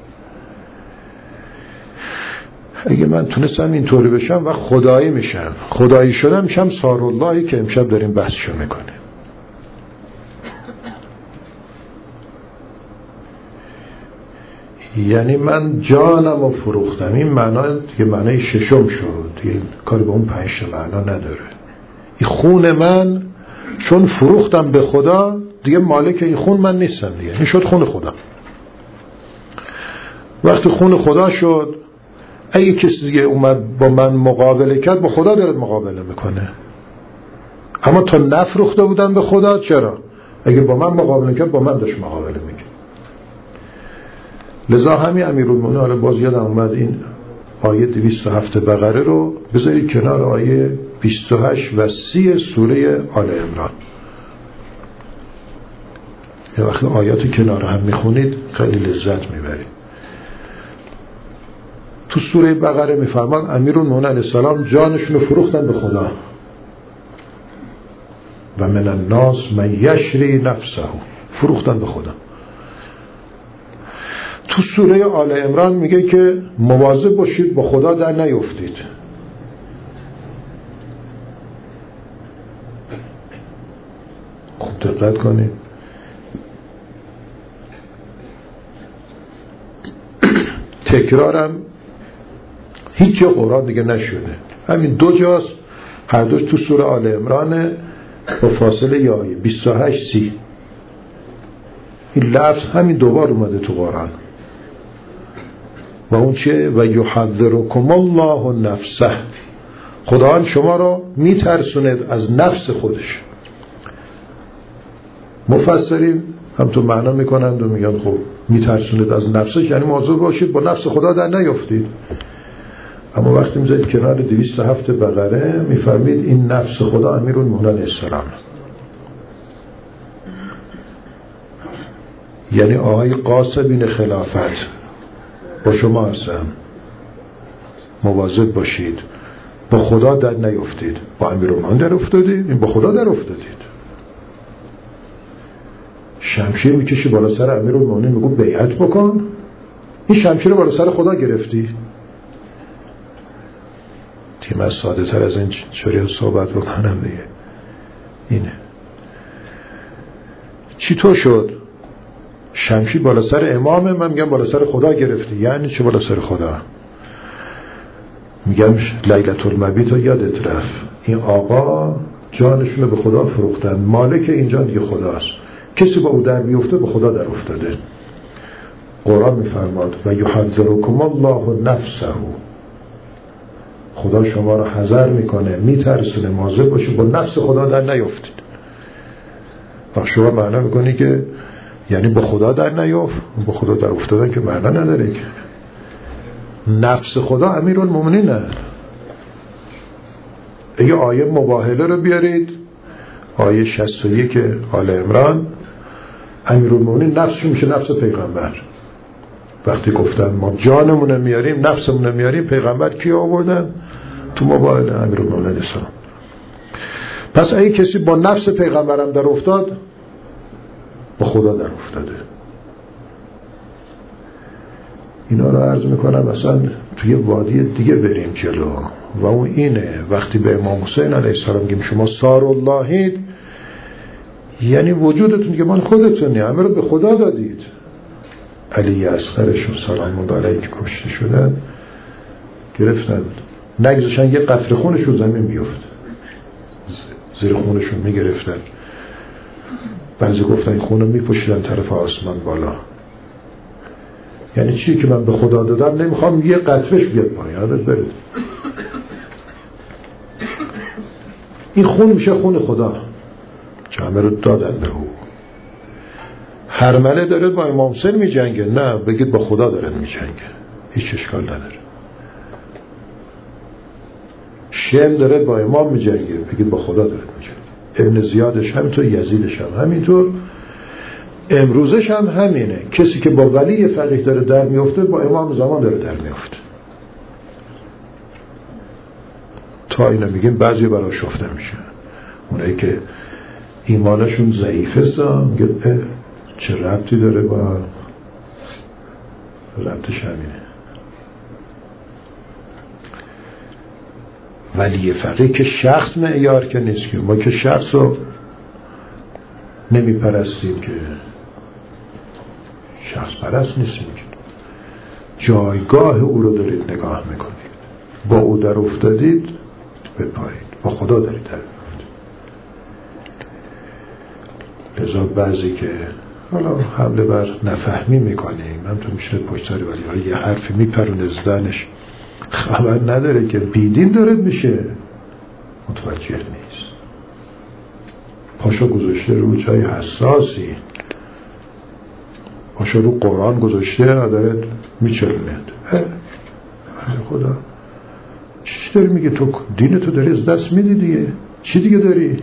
اگه من تونستم اینطوری بشم و خدایی میشم، خدایی شدم میشم ساراللهی که امشب داریم بحثشو میکنه. یعنی من جانم رو فروختم. این معنا دیگه معنای ششم شد، دیگه کاری به اون 5 معنا نداره. این خون من چون فروختم به خدا، دیگه مالک این خون من نیستم دیگه، این شد خون خدا. وقتی خون خدا شد، اگه کسی دیگه اومد با من مقابله کرد، با خدا دارد مقابله میکنه. اما تا نفروخته بودن به خدا، چرا؟ اگه با من مقابله کرد، با من داشت مقابله میکنه. لذا همین امیرالمومنین، حالا باز یادم اومد این آیه 207 بقره رو بذارید کنار آیه 28 و 30 سوره آل عمران. یه وقت آیات کنار هم میخونید خیلی لذت میبرید. تو سوره بقره میفرمان امیرالمومنین علیه السلام جانشون رو فروختن به خدا. و من الناس من یشری نفسه، فروختن به خدا. تو سوره آل عمران میگه که مواظب باشید با خدا در نیفتید. خوب دقت کنید. تکرارم هیچ جا قرآن دیگه نشده، همین 2 جاست، هر دوش تو سوره آل عمران با فاصله یه آیه 28 30. این لفظ همین 2 بار اومده تو قرآن. و اون چه؟ و یحذرکم الله نفسه، خداوند شما را میترسونه از نفس خودش. مفسرین هم تو معنا میکنند و میگن خب میترسونه از نفسش، یعنی مواظب باشید با نفس خدا در نیفتید. اما وقتی میذارید کنار 207 بقره میفرمید این نفس خدا امیرالمومنین علیه السلام، یعنی آقای قاسبین خلافت با شما هستم، مواظب باشید با خدا در نیفتید. با امیرالمومنین در افتادید، این با خدا در افتادید. شمشیر میکشی بالا سر امیرالمومنین میگو بیعت بکن، این شمشیر بالا سر خدا گرفتی. من ساده تر از این چوری صحبت بکنم دیگه. اینه چی تو شد؟ شمشیر بالا سر امامه، من میگم بالا سر خدا گرفتی. یعنی چه بالا سر خدا؟ میگم لیلة المبیت رو یادت رفت، این آقا جانشون به خدا فروختن، مالک اینجا دیگه خداست، کسی با او در میفته به خدا در افتاده. قرآن میفرماد و یحذرکم الله نفسه، خدا شما رو حذر میکنه، میترسونه مواظب باشید با نفس خدا در نیفتید. وقت شما معنا میکنی که یعنی با خدا در نیفت، با خدا در افتادن که معنا نداره که نفس خدا امیرالمومنینه. اگه آیه مباهله رو بیارید، آیه 61 آل عمران، امیرالمومنین نفسشون میشه نفس پیغمبر. وقتی گفتن ما جانمون میاریم نفسمون میاریم، پیغمبر کی آوردن؟ تو مباهله امیرالمومنین اسلام. پس اگه کسی با نفس پیغمبرم در افتاد، با خدا در افتاده. اینا رو عرض میکنم مثلا توی وادی دیگه بریم جلو، و اون اینه وقتی به امام حسین علیه السلام میگیم شما سار اللهید، یعنی وجودتون که من خودتونی، همه رو به خدا دادید. علی اصغرشون سلام الله علیه که کشته شدن، گرفتن نگذاشتن یه قطره خونشون زمین بیفت، زیر خونشون میگرفتن، بعضی گفتن این خون رو میپوشیدن طرف آسمان بالا. یعنی چی که من به خدا دادم نمیخوام یه قطرش بیاد پایین، یادت بره این خون میشه خون خدا، همه رو دادن به او. هرمله داره با امام حسین میجنگه، نه بگید با خدا داره میجنگه، هیچ اشکال نداره. شم داره با امام میجنگه، بگید با خدا داره میجنگه. ابن زیادش همینطور، یزیدش هم همینطور، امروزش هم همینه. کسی که با ولی فقیه داره در میفته، با امام زمان داره در میفته. تا اینو میگیم بعضی برای شفته میشه، اونایی که ایمانشون ضعیفه میگه چه ربطی داره با ربطش همینه. ولی فقیه که شخص معیار که نیست، که ما که شخص رو نمیپرستیم، که شخص پرست نیستیم، که جایگاه او رو دارید نگاه میکنید، با او در افتادید بپایید، با خدا دارید در افتادید. لذا بعضی که حالا حمله بر نفهمی میکنیم، من تو میشه پشتاری ولی یه حرفی میپرونه زدنش، خبر نداره که بیدین داره میشه، متوجه نیست. پاشو گذاشته رو جای حساسی، پاشو رو قرآن گذاشته داره میچرمید. خدا چی داری میگه؟ تو دین تو داری از دست میدی دیگه، چی دیگه داری؟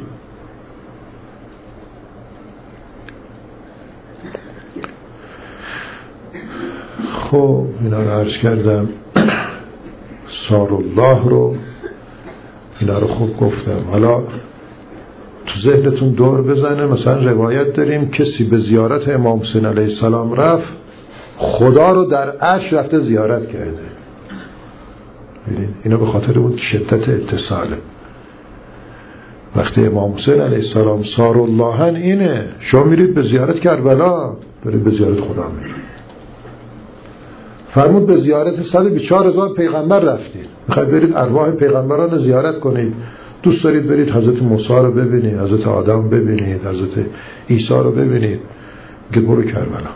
خب اینا رو عرض کردم، سار الله رو اینا رو خوب گفتم. حالا تو ذهنتون دور بزنه، مثلا روایت داریم کسی به زیارت امام حسین علیه السلام رفت، خدا رو در عرش رفته زیارت کرده. اینا به خاطر اون شدت اتصاله. وقتی امام حسین علیه السلام سار اللهن، اینه شما میرید به زیارت کربلا، دارید به زیارت خدا میرید. فرمود به زیارت 124,000 پیغمبر رفتید، میخواید برید ارواح پیغمبران رو زیارت کنید، دوست دارید برید حضرت موسی رو ببینید، حضرت آدم ببینید، حضرت عیسی رو ببینید، میگه برو کربلا.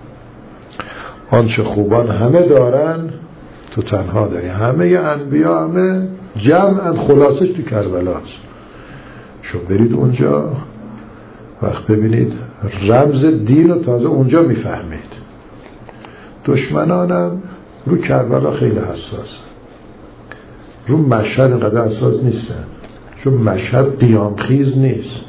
آنچه خوبان همه دارن تو تنها داری. همه انبیا همه جمعاً خلاصش تو کربلاست. شو برید اونجا، وقت ببینید رمز دین رو تازه اونجا میفهمید. دشمنانم رو کربلا خیلی حساس، رو مشهد اینقدر حساس نیستن، چون مشهد قیامخیز نیست.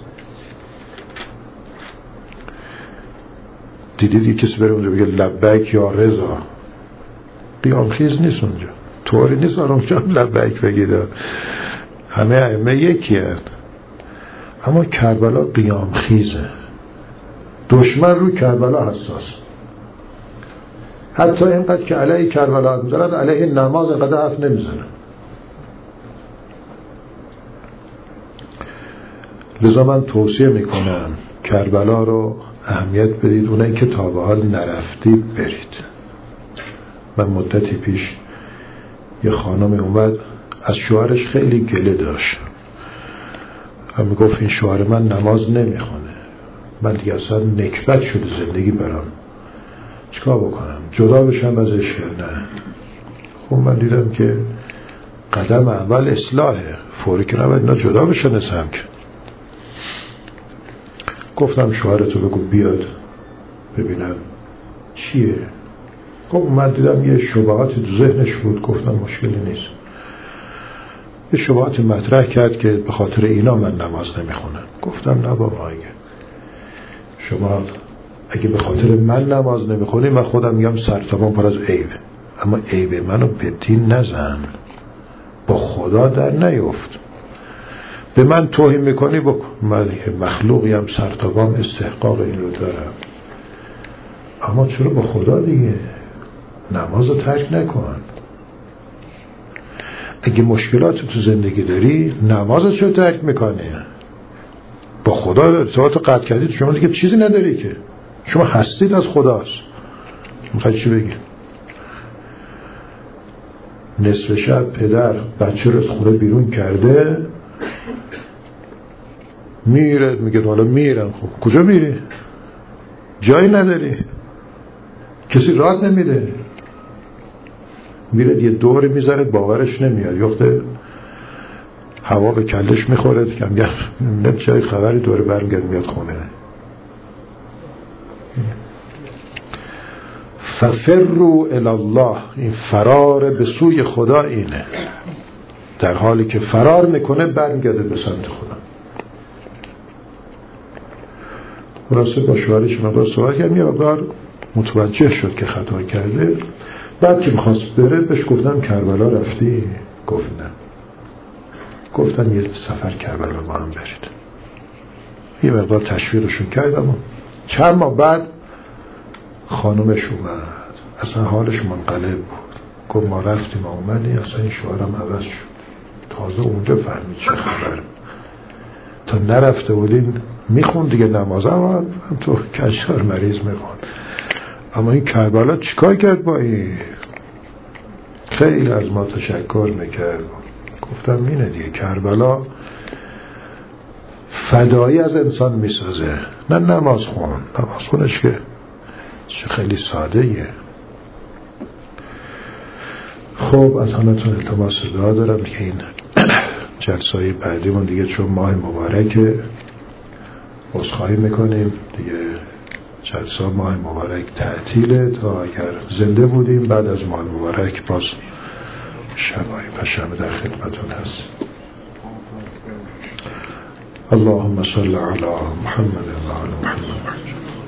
دیدید کسی بره اونجا بگه لبیک یا رضا، قیامخیز نیست اونجا، طوری نیست اونجا لبیک بگید. همه ائمه یکی هست، اما کربلا قیامخیزه. دشمن رو کربلا حساس، حتی اینقدر که علیه کربلا میزنند علیه نماز اینقدر حرف نمیزنن. لذا من توصیه میکنم کربلا رو اهمیت بدید، اونایی که تا به حال نرفتید برید. من مدتی پیش یه خانم اومد از شوهرش خیلی گله داشت، هم گفت این شوهر من نماز نمیخونه، من دیگه اصلا نکبت شده زندگی برام، چیکار بکنم؟ جدا بشم ازش یا نه؟ خب من دیدم که قدم اول اصلاحه، فوری که نباید اینا جدا بشن از هم. که گفتم شوهرتو بگو بیاد ببینم چیه. خب من دیدم یه شبهاتی تو ذهنش بود، گفتم مشکلی نیست. یه شبهاتی مطرح کرد که به خاطر اینا من نماز نمیخونم. گفتم نه بابا، شما اگه به خاطر من نماز نمیخونی، من خودم میگم سرتابان پر از عیب، اما عیب منو به دین نزن، با خدا در نیفت. به من توهین میکنی بکن، من مخلوقیم، سرتابان استحقاق این رو دارم، اما چرا با خدا دیگه نماز رو ترک نکن. اگه مشکلات تو زندگی داری، نماز رو چرا ترک میکنی؟ با خدا ارتباط قطع کردید، شما دیگه چیزی نداری که، شما هستید از خداست. میخوای چی بگی؟ نصف شب پدر بچه رو از خونه بیرون کرده، میره میگه حالا میرم. خب کجا میری؟ جایی نداری، کسی راه نمیده، میره یه دور میذاره، باورش نمیاد، یخته هوا به کلش میخوره که میگم نه چای خبری دوره برمیگرد میاد خونه. ففروا الی الله، این فرار به سوی خدا اینه. در حالی که فرار میکنه برمیگرده به سمت خدا. خلاصه با شوهرش مقدار صحبت کردم، یه مقدار متوجه شد که خطا کرده. بعد که میخواست بره بهش گفتم کربلا رفتی؟ گفت نه. گفتم یه سفر کربلا با هم برید. یه مقدار تشویقشون کردم. چند ماه بعد خانومش اومد، اصلا حالش منقلب بود. گفت ما رفتیم اومدی، اصلا این شوهرم عوض شد. تازه اونجا فهمید چه خبر. تا نرفته بودین میخون دیگه نماز، هم تو کشتار مریض میخون، اما این کربلا چیکار کرد با این؟ خیلی از ما تشکر میکرد. گفتم اینه دیگه، کربلا فدایی از انسان میسازه، نه نماز خون. نماز خونش که خیلی ساده ایه. خب از همتون التماس دعا دارم که این جلسای بعدیمون دیگه چون ماه مبارکه عذرخواهی میکنیم دیگه، جلسه ماه مبارک تعطیله تا اگر زنده بودیم بعد از ماه مبارک باز شبای پشم در خدمتون هست. اللهم صل علی محمد و علی محمد.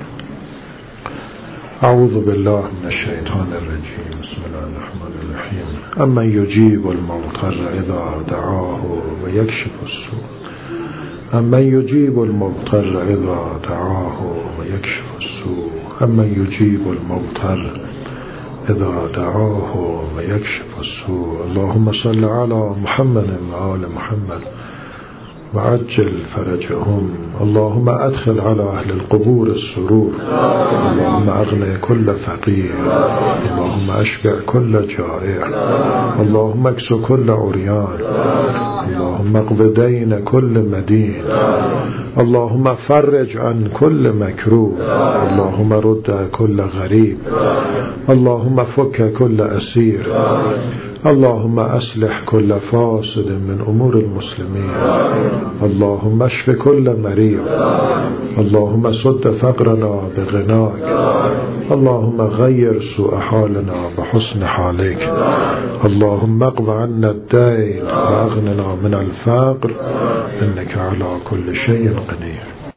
اعوذ بالله من الشیطان الرجیم. بسم الله الرحمن الرحیم. اما یجیب المضطر اذا دعاه و یکشف السوء. اما یجیب المضطر اذا دعاه و یکشف السوء. اما یجیب المضطر اذا دعاه و یکشف السوء. اللهم صل علی محمد و آل محمد وعجل فرجهم. اللهم ادخل على اهل القبور السرور. اللهم اغني كل فقير. اللهم اشبع كل جائع. اللهم اكس كل عريان. اللهم اقض دين كل مدين. اللهم فرج عن كل مكروه. اللهم رد كل غريب. اللهم فك كل اسير. اللهم اصلح كل فاسد من امور المسلمين. اللهم اشف كل مريض. اللهم سد فقرنا بغناك. اللهم غير سوء حالنا بحسن حالك. اللهم اقض عنا الدين واغننا من الفقر انك على كل شيء قدير.